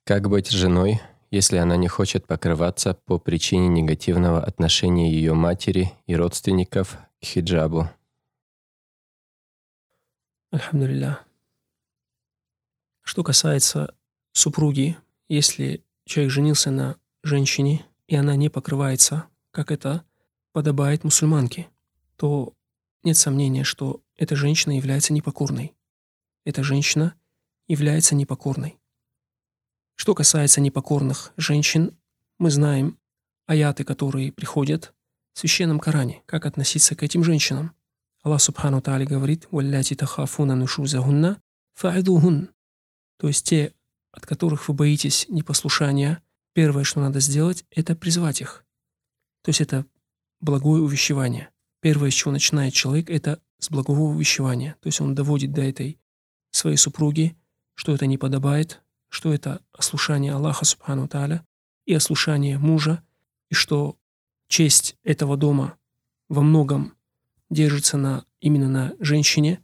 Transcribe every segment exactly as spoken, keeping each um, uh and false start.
Как быть женой, если она не хочет покрываться по причине негативного отношения ее матери и родственников к хиджабу? Альхамдулиллах. Что касается супруги, если человек женился на женщине, и она не покрывается, как это подобает мусульманке, то нет сомнения, что эта женщина является непокорной. Эта женщина является непокорной. Что касается непокорных женщин, мы знаем аяты, которые приходят в Священном Коране, как относиться к этим женщинам. Аллах Субхану Тааля говорит: «Валляти тахафуна нушузахунна фа'идухун». То есть те, от которых вы боитесь непослушания, первое, что надо сделать, это призвать их. То есть это благое увещевание. Первое, с чего начинает человек, это с благого увещевания. То есть он доводит до этой своей супруги, что это не подобает, что это ослушание Аллаха Субхану Тааля и ослушание мужа, и что честь этого дома во многом держится на, именно на женщине,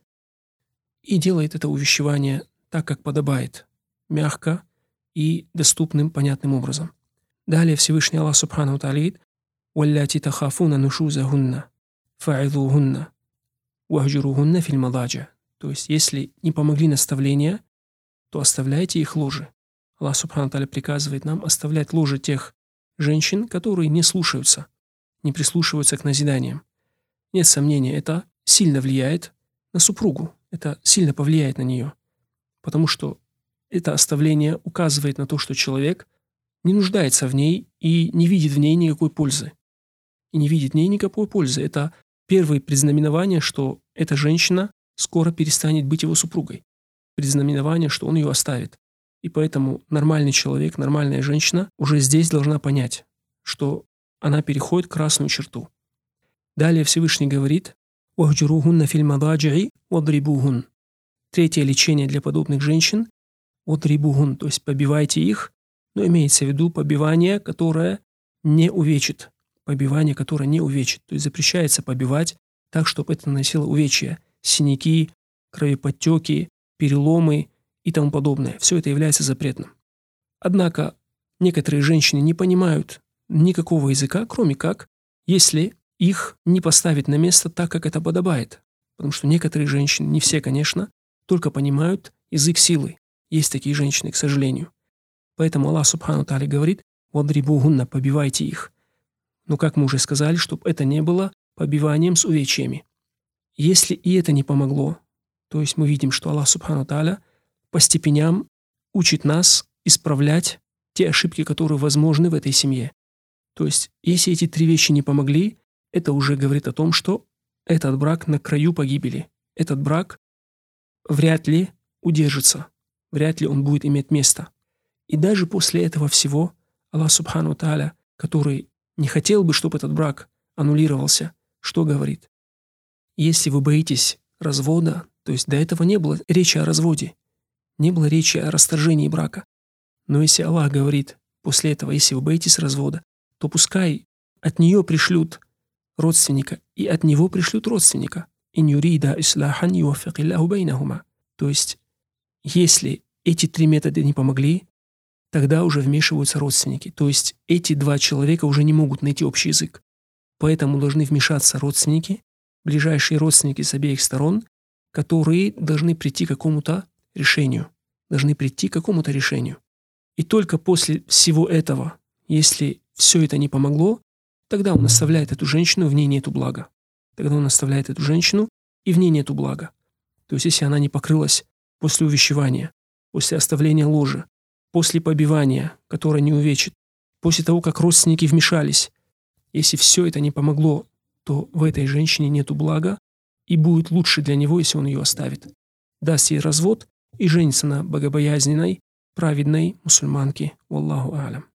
и делает это увещевание так, как подобает, мягко и доступным, понятным образом. Далее Всевышний Аллах Субхану Тааля говорит: «Валляти тахафуна нушузахунна фа'идухунна вахджурухунна филь мададжа». То есть, если не помогли наставления, то оставляйте их ложи. Аллах Субхану Тааля приказывает нам оставлять ложи тех женщин, которые не слушаются, не прислушиваются к назиданиям. Нет сомнения, это сильно влияет на супругу, это сильно повлияет на нее, потому что это оставление указывает на то, что человек не нуждается в ней и не видит в ней никакой пользы. И не видит в ней никакой пользы. Это первое предзнаменование, что эта женщина скоро перестанет быть его супругой. Предзнаменование, что он ее оставит. И поэтому нормальный человек, нормальная женщина уже здесь должна понять, что она переходит красную черту. Далее Всевышний говорит: «Вахджурухунна филь мададжи вадрибухун». Третье лечение для подобных женщин – вадрибухун, то есть побивайте их, но имеется в виду побивание, которое не увечит. Побивание, которое не увечит. То есть запрещается побивать так, чтобы это наносило увечья, синяки, кровоподтеки, переломы и тому подобное. Все это является запретным. Однако некоторые женщины не понимают никакого языка, кроме как, если их не поставить на место так, как это подобает. Потому что некоторые женщины, не все, конечно, только понимают язык силы. Есть такие женщины, к сожалению. Поэтому Аллах Субхану Тааля говорит: «Вадрибухунна», побивайте их. Но, как мы уже сказали, чтобы это не было побиванием с увечьями. Если и это не помогло, то есть мы видим, что Аллах Субхану Тааля по степеням учит нас исправлять те ошибки, которые возможны в этой семье. То есть, если эти три вещи не помогли, это уже говорит о том, что этот брак на краю погибели. Этот брак вряд ли удержится, вряд ли он будет иметь место. И даже после этого всего Аллах Субхану Тааля, который не хотел бы, чтобы этот брак аннулировался, что говорит? Если вы боитесь развода, то есть до этого не было речи о разводе, не было речи о расторжении брака. Но если Аллах говорит после этого: если вы боитесь развода, то пускай от нее пришлют родственника, и от него пришлют родственника. «Ин юрида исляхан юваффикиллаху байнахума». То есть, если эти три метода не помогли, тогда уже вмешиваются родственники. То есть, эти два человека уже не могут найти общий язык. Поэтому должны вмешаться родственники, ближайшие родственники с обеих сторон, которые должны прийти к какому-то решению. Должны прийти к какому-то решению. И только после всего этого, если все это не помогло, тогда он оставляет эту женщину, в ней нету блага. Тогда он оставляет эту женщину, и в ней нету блага. То есть, если она не покрылась после увещевания, после оставления ложа, после побивания, которое не увечит, после того, как родственники вмешались, если все это не помогло, то в этой женщине нету блага, и будет лучше для него, если он ее оставит. Даст ей развод и женится на богобоязненной, праведной мусульманке. Валлаху а'лям.